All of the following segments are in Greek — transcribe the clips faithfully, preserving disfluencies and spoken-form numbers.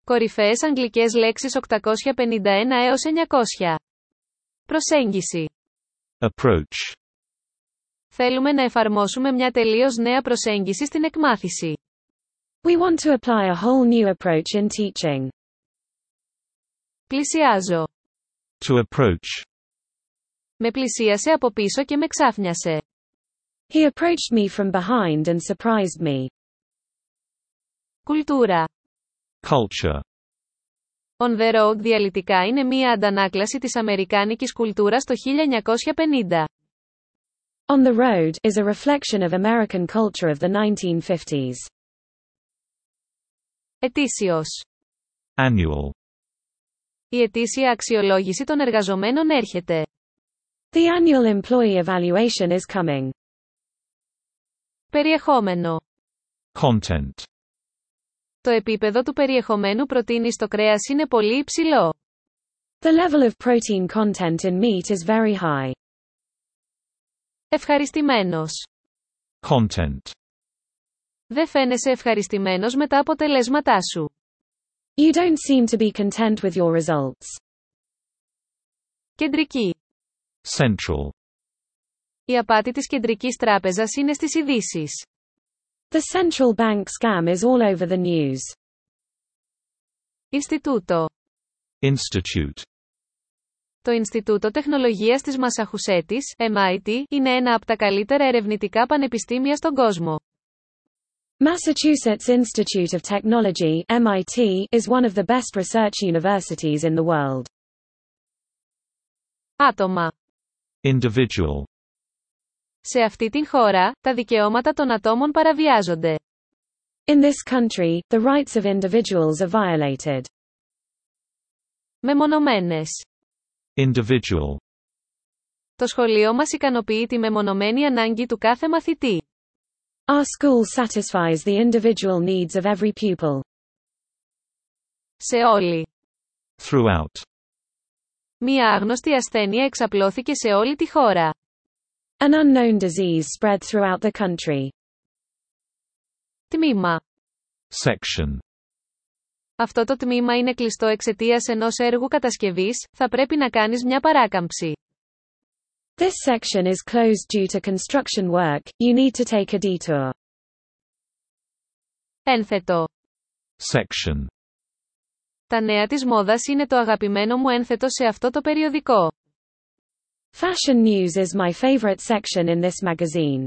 Κορυφαίες αγγλικές λέξεις οκτακόσια πενήντα ένα έως εννιακόσια. Προσέγγιση. Approach. Θέλουμε να εφαρμόσουμε μια τελείως νέα προσέγγιση στην εκμάθηση. We want to apply a whole new approach in teaching. Πλησιάζω. To approach. Με πλησίασε από πίσω και με ξάφνιασε. He approached me from behind and surprised me. Κουλτούρα. Culture. On the Road διαλυτικά είναι μία αντανάκλαση της αμερικάνικης κουλτούρας το χίλια εννιακόσια πενήντα. On the Road is a reflection of American culture of the nineteen fifties. Ετήσιος. Annual. Η ετήσια αξιολόγηση των εργαζομένων έρχεται. The annual employee evaluation is coming. Περιεχόμενο. Content. Το επίπεδο του περιεχομένου πρωτεΐνης στο κρέας είναι πολύ υψηλό. The level of protein content in meat is very high. Ευχαριστημένος. Content. Δεν φαίνεσαι ευχαριστημένος με τα αποτελέσματά σου. You don't seem to be content with your results. Κεντρική. Central. Η απάτη της κεντρικής τράπεζας είναι στις ειδήσεις. The central bank scam is all over the news. Ινστιτούτο. Institute. Το Ινστιτούτο Τεχνολογίας της Μασαχουσέτης, εμ άι τι, είναι ένα από τα καλύτερα ερευνητικά πανεπιστήμια στον κόσμο. Massachusetts Institute of Technology, εμ άι τι, is one of the best research universities in the world. Άτομα. Individual. Σε αυτή την χώρα, τα δικαιώματα των ατόμων παραβιάζονται. In this country, the rights of individuals are violated. Μεμονωμένες. Individual. Το σχολείο μας ικανοποιεί τη μεμονωμένη ανάγκη του κάθε μαθητή. Our school satisfies the individual needs of every pupil. Σε όλη. Throughout. Μία άγνωστη ασθένεια εξαπλώθηκε σε όλη τη χώρα. An unknown disease spread throughout the country. Τμήμα. Section. Αυτό το τμήμα είναι κλειστό εξαιτίας ενός έργου κατασκευής, θα πρέπει να κάνεις μια παράκαμψη. This section is closed due to construction work, you need to take a detour. Ένθετο. Section. Τα νέα της μόδας είναι το αγαπημένο μου ένθετο σε αυτό το περιοδικό. Fashion news is my favorite section in this magazine.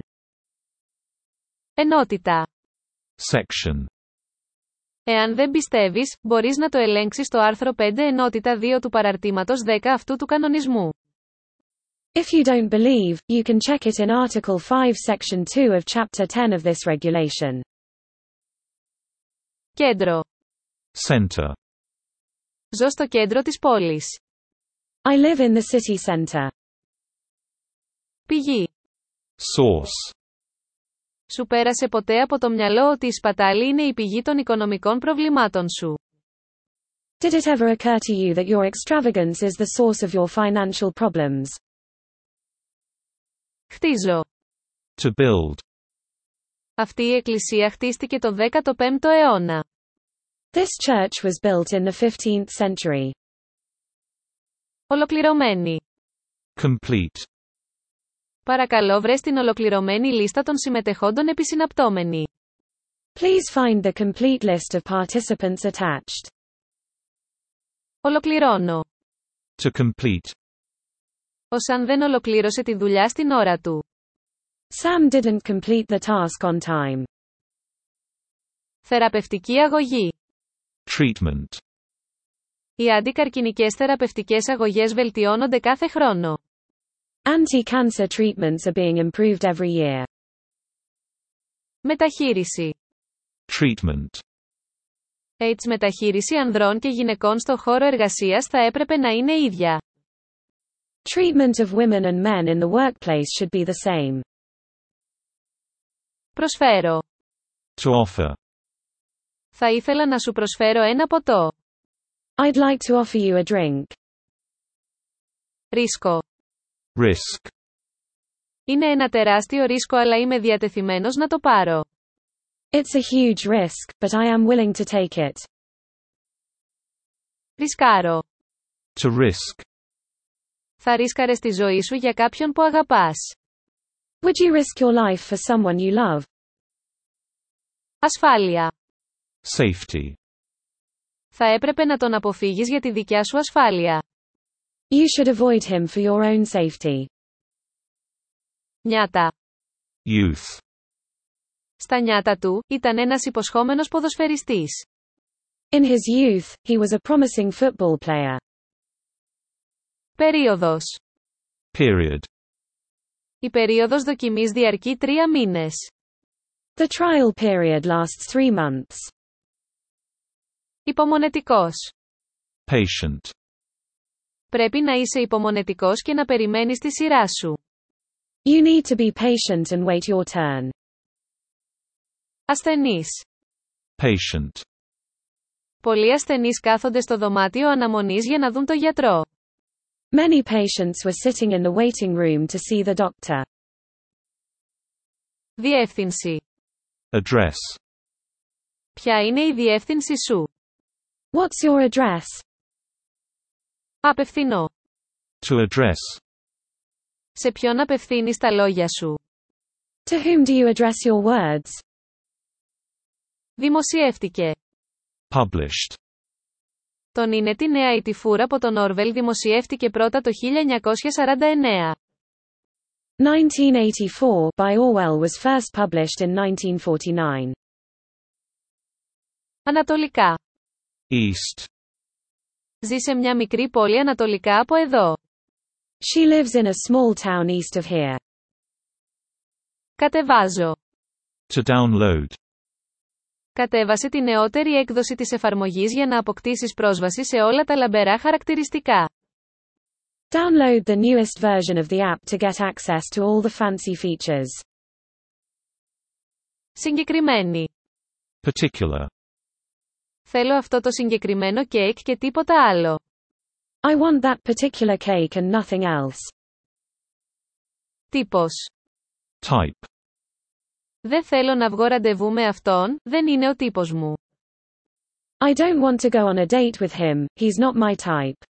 Ενότητα. Section. Εάν δεν πιστεύεις, μπορείς να το ελέγξεις στο άρθρο πέντε ενότητα δύο του παραρτήματος δέκα αυτού του κανονισμού. If you don't believe, you can check it in Article five Section two of Chapter ten of this regulation. Κέντρο. Center. Ζω στο κέντρο της πόλης. I live in the city center. Πηγή. Source. Σου πέρασε ποτέ από το μυαλό ότι η σπατάλη είναι η πηγή των οικονομικών προβλημάτων σου? Did it ever occur to you that your extravagance is the source of your financial problems? Χτίζω. To build. Αυτή η εκκλησία χτίστηκε το δέκατο πέμπτο αιώνα. This church was built in the fifteenth century. Ολοκληρωμένη. Complete. Παρακαλώ βρες την ολοκληρωμένη λίστα των συμμετεχόντων επισυναπτώμενη. Please find the complete list of participants attached. Ολοκληρώνω. To complete. Ο Σαν δεν ολοκλήρωσε τη δουλειά στην ώρα του. Sam didn't complete the task on time. Θεραπευτική αγωγή. Treatment. Οι αντικαρκινικές θεραπευτικές αγωγές βελτιώνονται κάθε χρόνο. Anti-cancer treatments are being improved every year. Μεταχείριση. Treatment. AIDS μεταχείριση ανδρών και γυναικών στο χώρο εργασίας θα έπρεπε να είναι ίδια. Treatment of women and men in the workplace should be the same. Προσφέρω. To offer. Θα ήθελα να σου προσφέρω ένα ποτό. I'd like to offer you a drink. Ρίσκο. Risk. Είναι ένα τεράστιο ρίσκο αλλά είμαι διατεθειμένος να το πάρω. It's a huge risk, but I am willing to take it. Ρισκάρω. To risk. Θα ρίσκαρες τη ζωή σου για κάποιον που αγαπάς. Would you risk your life for someone you love? Ασφάλεια. Safety. Θα έπρεπε να τον αποφύγεις για τη δικιά σου ασφάλεια. You should avoid him for your own safety. Νιάτα. Youth. Στα νιάτα του, ήταν ένας υποσχόμενος ποδοσφαιριστής. In his youth, he was a promising football player. Περίοδος. Period. Η περίοδος δοκιμής διαρκεί τρία μήνες. The trial period lasts three months. Υπομονετικός. Patient. Πρέπει να είσαι υπομονετικός και να περιμένεις τη σειρά σου. You need to be patient and wait your turn. Ασθενής. Patient. Πολλοί ασθενείς κάθονται στο δωμάτιο αναμονής για να δουν το γιατρό. Many patients were sitting in the waiting room to see the doctor. Διεύθυνση. Address. Ποια είναι η διεύθυνση σου? What's your address? Απευθυνώ. To address. Σε ποιον απευθύνεις τα λόγια σου? To whom do you address your words? Δημοσιεύτηκε. Published. Τον είναι τη νέα η τυφούρα από τον Όρβελ δημοσιεύτηκε πρώτα το χίλια εννιακόσια σαράντα εννέα. nineteen eighty-four by Orwell was first published in nineteen forty-nine. Ανατολικά. East. Ζει σε μια μικρή πόλη ανατολικά από εδώ. She lives in a small town east of here. Κατεβάζω. To download. Κατέβασε τη νεότερη έκδοση της εφαρμογής για να αποκτήσεις πρόσβαση σε όλα τα λαμπερά χαρακτηριστικά. Download the newest version of the app to get access to all the fancy features. Συγκεκριμένη. Particular. Θέλω αυτό το συγκεκριμένο κέικ και τίποτα άλλο. I want that particular cake and nothing else. Τύπος. Type. Δεν θέλω να βγω ραντεβού με αυτόν, δεν είναι ο τύπος μου. I don't want to go on a date with him, he's not my type.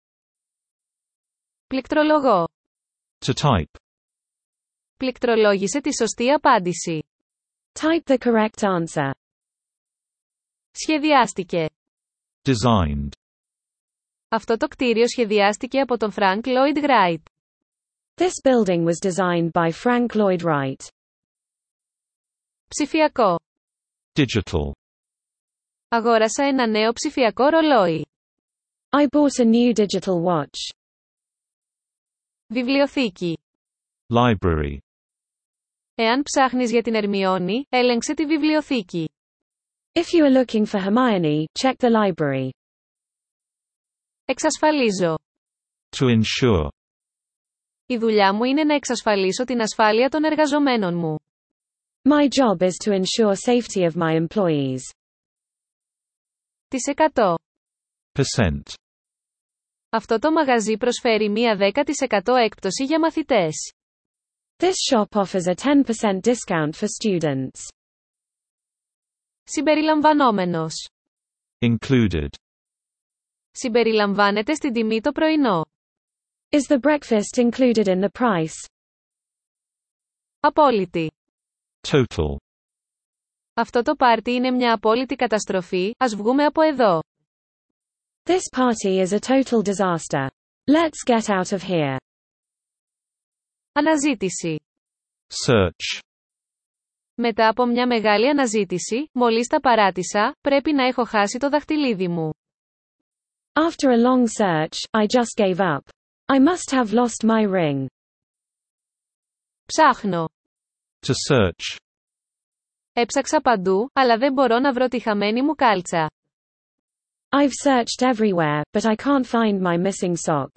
Πληκτρολογώ. To type. Πληκτρολόγησε τη σωστή απάντηση. Type the correct answer. Σχεδιάστηκε. Designed. Αυτό το κτίριο σχεδιάστηκε από τον Frank Lloyd Wright. This building was designed by Frank Lloyd Wright. Ψηφιακό. Digital. Αγόρασα ένα νέο ψηφιακό ρολόι. I bought a new digital watch. Βιβλιοθήκη. Library. Εάν ψάχνεις για την Ερμιόνη, έλεγξε τη βιβλιοθήκη. If you are looking for Hermione, check the library. Εξασφαλίζω. To ensure. Η δουλειά μου είναι να εξασφαλίσω την ασφάλεια των εργαζομένων μου. My job is to ensure safety of my employees. Τις εκατό. Percent. Αυτό το μαγαζί προσφέρει μία δέκα τοις εκατό έκπτωση για μαθητές. This shop offers a ten percent discount for students. Συμπεριλαμβανόμενος. Included. Συμπεριλαμβάνεται στην τιμή το πρωινό. Is the breakfast included in the price? Απόλυτη. Total. Αυτό το πάρτι είναι μια απόλυτη καταστροφή, ας βγούμε από εδώ. This party is a total disaster. Let's get out of here. Αναζήτηση. Search. Μετά από μια μεγάλη αναζήτηση, μόλις τα παράτησα, πρέπει να έχω χάσει το δαχτυλίδι μου. After a long search, I just gave up. I must have lost my ring. Ψάχνω. To search. Έψαξα παντού, αλλά δεν μπορώ να βρω τη χαμένη μου κάλτσα. I've searched everywhere, but I can't find my missing sock.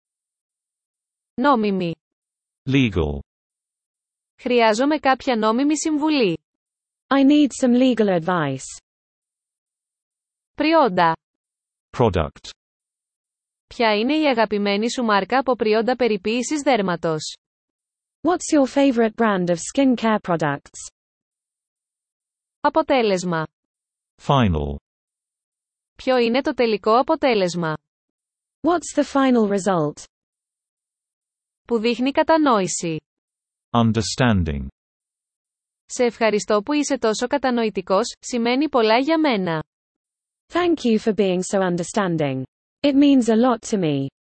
Νόμιμη. Legal. Χρειάζομαι κάποια νόμιμη συμβουλή. I need some legal advice. Προϊόντα. Product. Ποια είναι η αγαπημένη σου μάρκα από προϊόντα περιποίησης δέρματος? What's your favorite brand of skincare products? Αποτέλεσμα. Final. Ποιο είναι το τελικό αποτέλεσμα? What's the final result? Που δείχνει κατανόηση. Understanding. Σε ευχαριστώ που είσαι τόσο κατανοητικός, σημαίνει πολλά για μένα. Thank you for being so understanding. It means a lot to me.